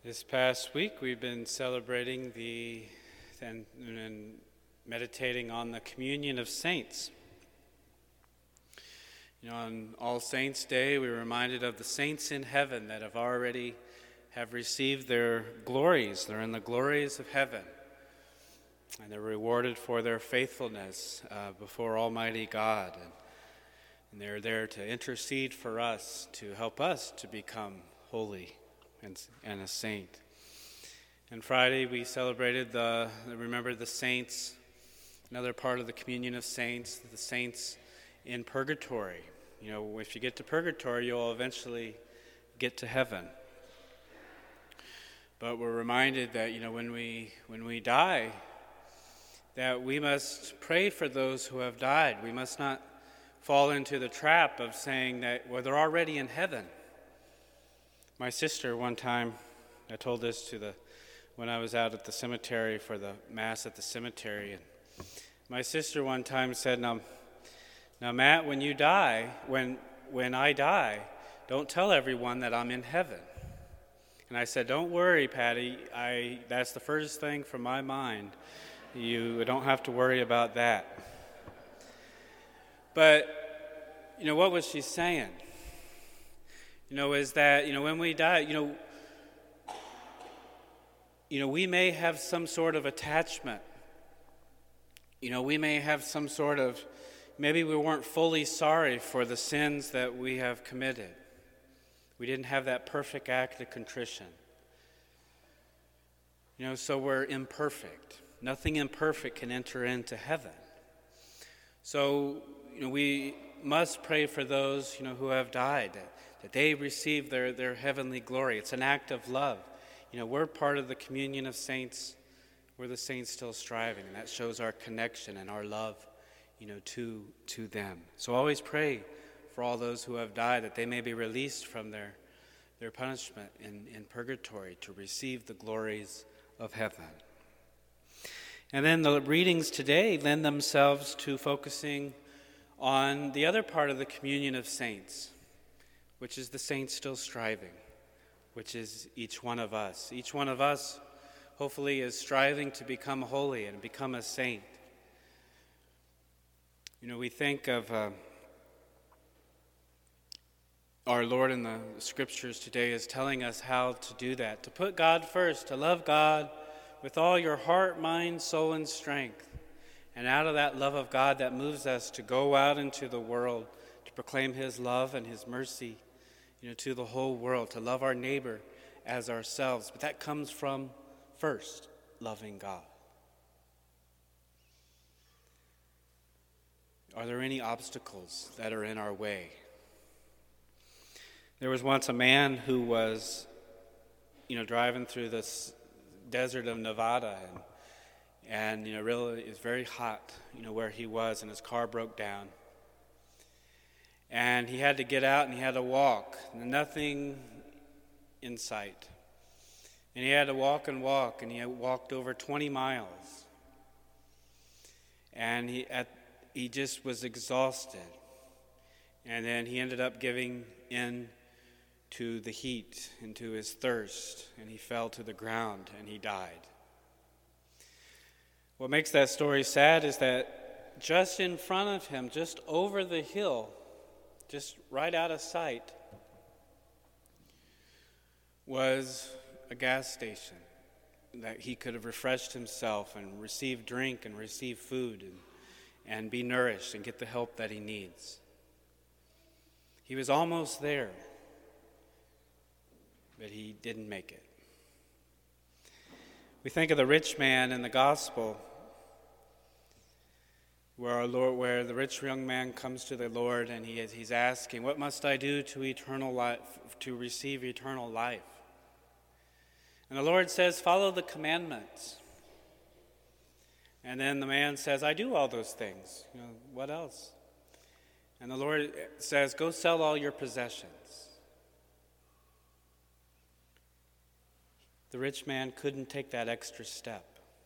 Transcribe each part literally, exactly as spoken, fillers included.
This past week, we've been celebrating the and, and meditating on the communion of saints. You know, on All Saints' Day, we're reminded of the saints in heaven that have already have received their glories. They're in the glories of heaven, and they're rewarded for their faithfulness uh, before Almighty God. And, and they're there to intercede for us, to help us to become holy and, and a saint. And Friday we celebrated the, remember the saints, another part of the communion of saints, the saints in purgatory. You know, if you get to purgatory, you'll eventually get to heaven. But we're reminded that, you know, when we when we die, that we must pray for those who have died. We must not fall into the trap of saying that, well, they're already in heaven. My sister one time, I told this to the, when I was out at the cemetery for the Mass at the cemetery, and my sister one time said, now, now Matt, when you die, when when I die, don't tell everyone that I'm in heaven. And I said, don't worry, Patty, I that's the first thing from my mind. You don't have to worry about that. But, you know, what was she saying? You know, is that, you know, when we die, you know, you know, we may have some sort of attachment. You know, we may have some sort of, maybe we weren't fully sorry for the sins that we have committed. We didn't have that perfect act of contrition. You know, so we're imperfect. Nothing imperfect can enter into heaven. So, you know, we must pray for those, you know, who have died, that, that they receive their, their heavenly glory. It's an act of love. You know, we're part of the communion of saints. We're the saints still striving, and that shows our connection and our love, you know, to to them. So always pray for all those who have died, that they may be released from their their punishment in, in purgatory to receive the glories of heaven. And then the readings today lend themselves to focusing on the other part of the communion of saints, which is the saints still striving, which is each one of us. Each one of us, hopefully, is striving to become holy and become a saint. You know, we think of uh, our Lord in the Scriptures today as telling us how to do that, to put God first, to love God with all your heart, mind, soul, and strength. And out of that love of God that moves us to go out into the world, to proclaim His love and His mercy, you know, to the whole world, to love our neighbor as ourselves. But that comes from, first, loving God. Are there any obstacles that are in our way? There was once a man who was, you know, driving through this desert of Nevada, and, and you know, really, it's very hot, you know, where he was, and his car broke down. And he had to get out and he had to walk, nothing in sight. And he had to walk and walk, and he had walked over twenty miles. And he at he just was exhausted. And then he ended up giving in to the heat and to his thirst, and he fell to the ground and he died. What makes that story sad is that just in front of him, just over the hill, just right out of sight, was a gas station that he could have refreshed himself and receive drink and receive food and, and be nourished and get the help that he needs. He was almost there, but he didn't make it. We think of the rich man in the gospel, where our Lord, where the rich young man comes to the Lord and he is, he's asking, "What must I do to eternal life, to receive eternal life?" And the Lord says, "Follow the commandments." And then the man says, "I do all those things. You know, what else?" And the Lord says, "Go sell all your possessions." The rich man couldn't take that extra step.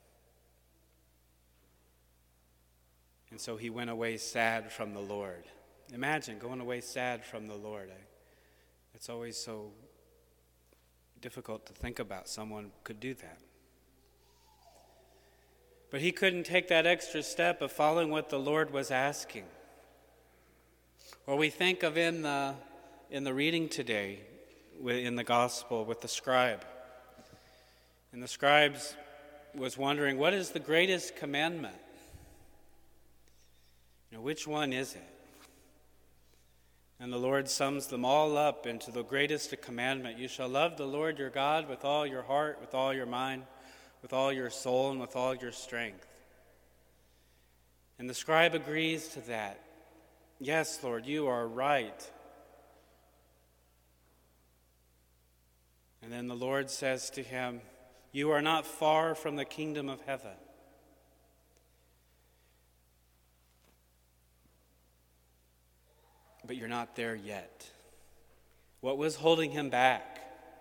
And so he went away sad from the Lord. Imagine going away sad from the Lord. It's always so difficult to think about someone could do that. But he couldn't take that extra step of following what the Lord was asking. Or we think of in the, in the reading today, in the gospel, with the scribe. And the scribe was wondering, what is the greatest commandment? You know, which one is it? And the Lord sums them all up into the greatest commandment. You shall love the Lord your God with all your heart, with all your mind, with all your soul, and with all your strength. And the scribe agrees to that. Yes, Lord, you are right. And then the Lord says to him, you are not far from the kingdom of heaven. But you're not there yet. What was holding him back?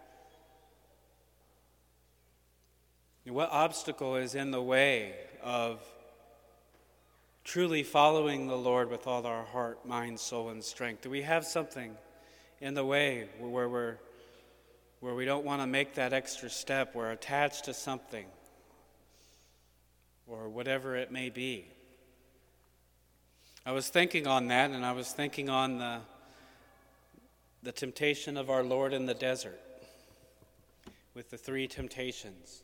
And what obstacle is in the way of truly following the Lord with all our heart, mind, soul, and strength? Do we have something in the way where we're where we don't want to make that extra step? We're attached to something or whatever it may be. I was thinking on that, and I was thinking on the, the temptation of our Lord in the desert with the three temptations.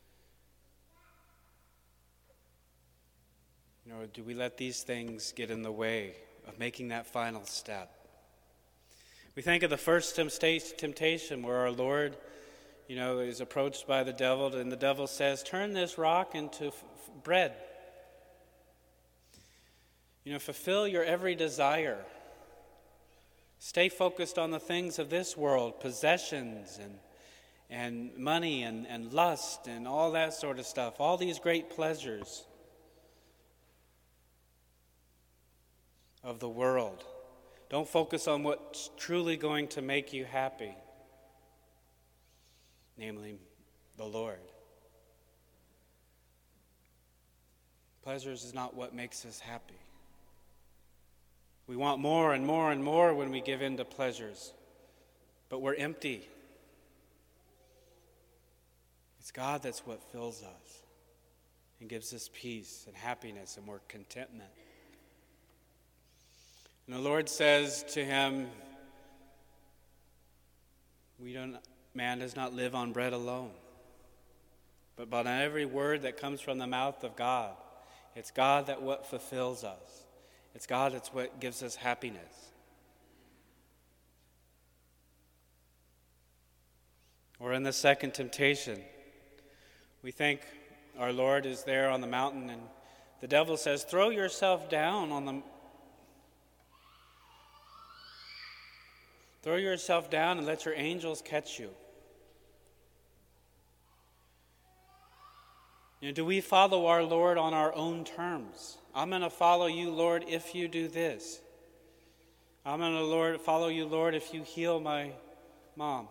You know, do we let these things get in the way of making that final step? We think of the first temptation where our Lord, you know, is approached by the devil, and the devil says, turn this rock into f- bread. You know, fulfill your every desire. Stay focused on the things of this world, possessions and and money and, and lust and all that sort of stuff, all these great pleasures of the world. Don't focus on what's truly going to make you happy, namely the Lord. Pleasures is not what makes us happy. We want more and more and more when we give in to pleasures, but we're empty. It's God that's what fills us and gives us peace and happiness and more contentment. And the Lord says to him, "We don't. Man does not live on bread alone, but by every word that comes from the mouth of God." It's God that what fulfills us. It's God that's what gives us happiness. Or in the second temptation, we think our Lord is there on the mountain, and the devil says, "Throw yourself down on the Throw yourself down and let your angels catch you." You know, do we follow our Lord on our own terms? I'm going to follow you, Lord, if you do this. I'm going to Lord follow you, Lord, if you heal my mom.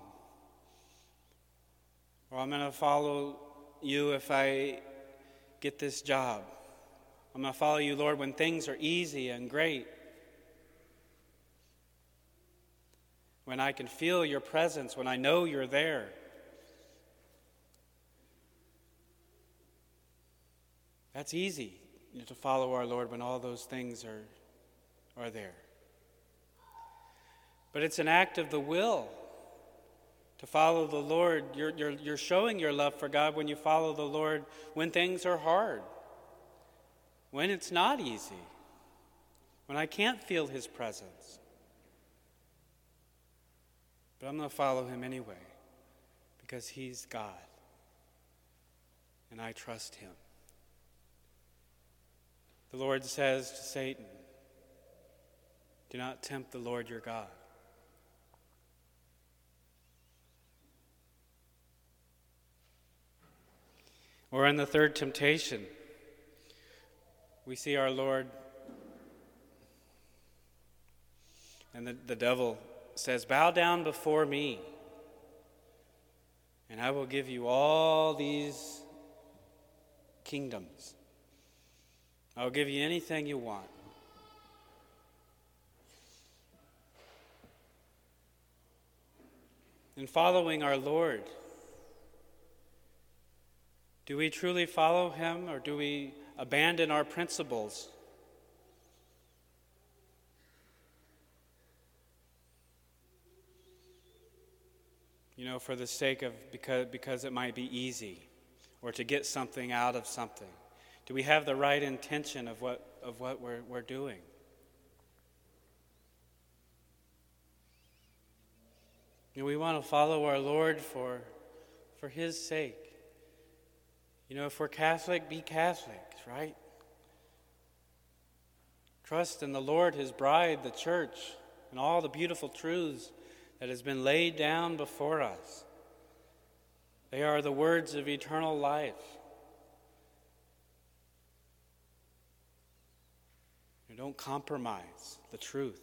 Or I'm going to follow you if I get this job. I'm going to follow you, Lord, when things are easy and great. When I can feel your presence, when I know you're there. That's easy, you know, to follow our Lord when all those things are, are there. But it's an act of the will to follow the Lord. You're, you're, you're showing your love for God when you follow the Lord when things are hard, when it's not easy, when I can't feel his presence. But I'm going to follow him anyway because he's God and I trust him. The Lord says to Satan, "Do not tempt the Lord your God." Or in the third temptation, we see our Lord, and the, the devil says, "Bow down before me, and I will give you all these kingdoms. I'll give you anything you want." in following our Lord? Do we truly follow him, or do we abandon our principles? You know, for the sake of, because, because it might be easy, or to get something out of something. Do we have the right intention of what, of what we're, we're doing? You know, we want to follow our Lord for, for his sake. You know, if we're Catholic, be Catholic, right? Trust in the Lord, his bride, the church, and all the beautiful truths that has been laid down before us. They are the words of eternal life. You don't compromise the truth.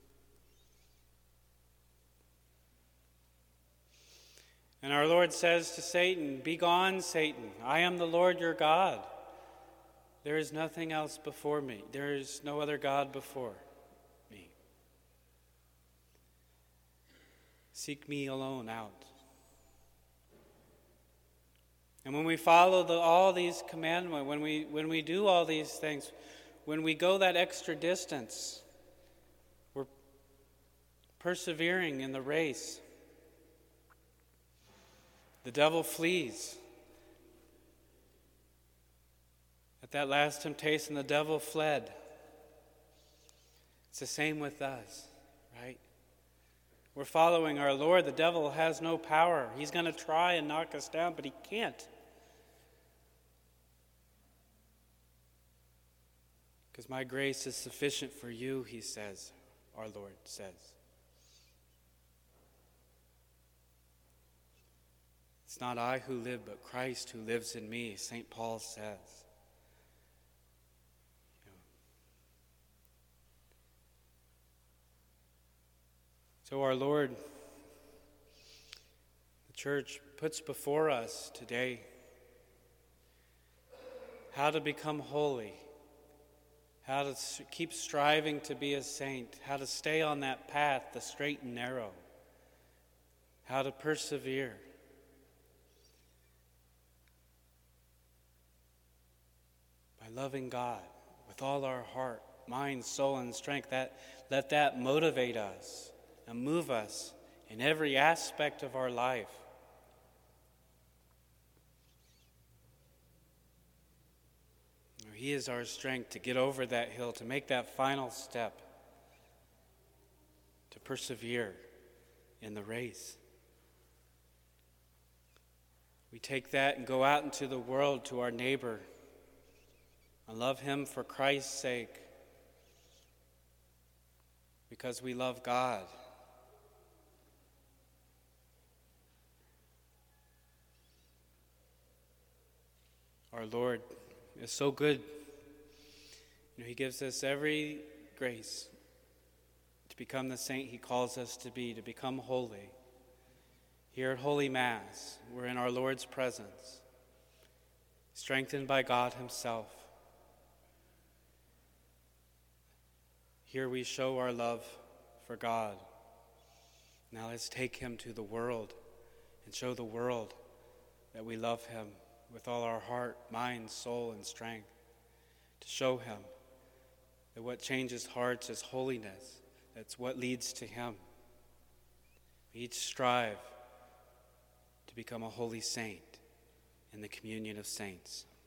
And our Lord says to Satan, "Begone, Satan, I am the Lord your God. There is nothing else before me. There is no other God before me. Seek me alone out." And when we follow the, all these commandments, when we, when we do all these things, when we go that extra distance, we're persevering in the race. The devil flees. At that last temptation, the devil fled. It's the same with us, right? We're following our Lord. The devil has no power. He's going to try and knock us down, but he can't. Because my grace is sufficient for you, he says, our Lord says. It's not I who live, but Christ who lives in me, Saint Paul says. You know. So our Lord, the church, puts before us today how to become holy, how to keep striving to be a saint, how to stay on that path, the straight and narrow, how to persevere. By loving God with all our heart, mind, soul, and strength, that, let that motivate us and move us in every aspect of our life. He is our strength to get over that hill, to make that final step, to persevere in the race. We take that and go out into the world to our neighbor and love him for Christ's sake, because we love God. Our Lord is so good. You know, he gives us every grace to become the saint he calls us to be, to become holy. Here at Holy Mass, we're in our Lord's presence, strengthened by God himself. Here we show our love for God. Now let's take him to the world and show the world that we love him with all our heart, mind, soul, and strength, to show him that what changes hearts is holiness. That's what leads to him. We each strive to become a holy saint in the communion of saints.